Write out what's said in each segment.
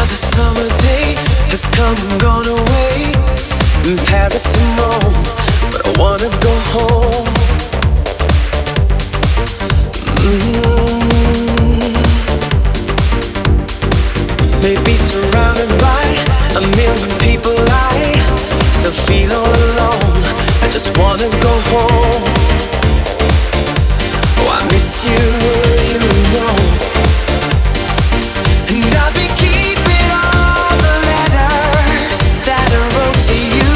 Another summer day has come and gone away. In Paris and Rome, but I wanna go home. Maybe surrounded by a million people, I still feel all alone. I just wanna go home. Oh, I miss you, you know. And I'll be keeping all the letters that I wrote to you,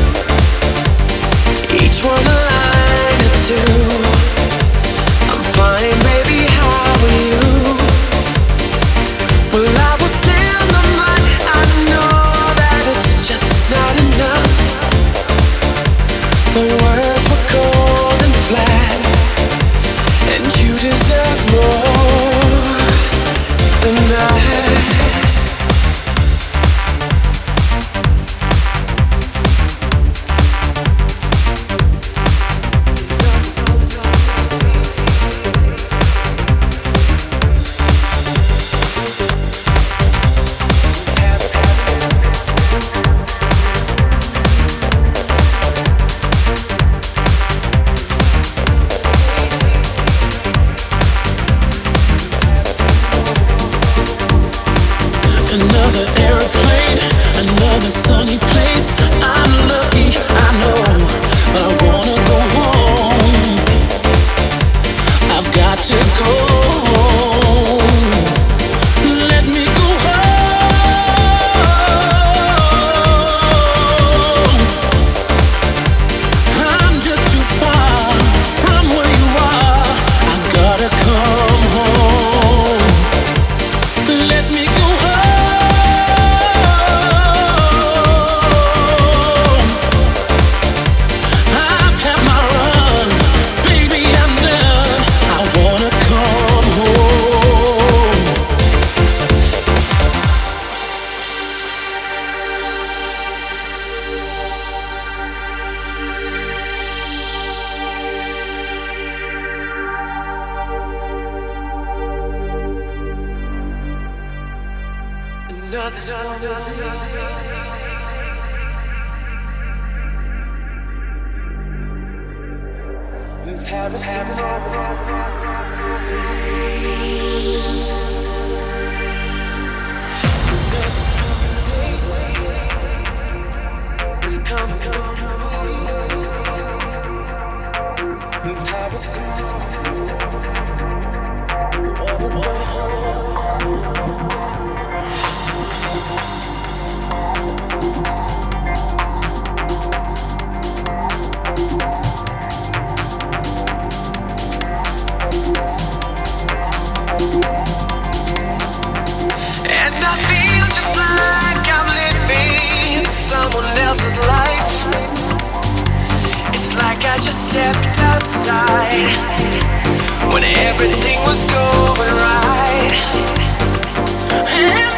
each one a line or two. I'm fine, baby, how are you? Well, I would send them, but I know that it's just not enough. The words were cold and flat, and you deserve more than that. Another airplane, another sunny place. I'm lucky, I know, but I wanna go home. I've got to go home. Let me go home. I'm just too far from where you are. I gotta come home. Let me go home. Another summer day. In Paris, and I feel just like I'm living someone else's life. It's like I just stepped outside when everything was going right.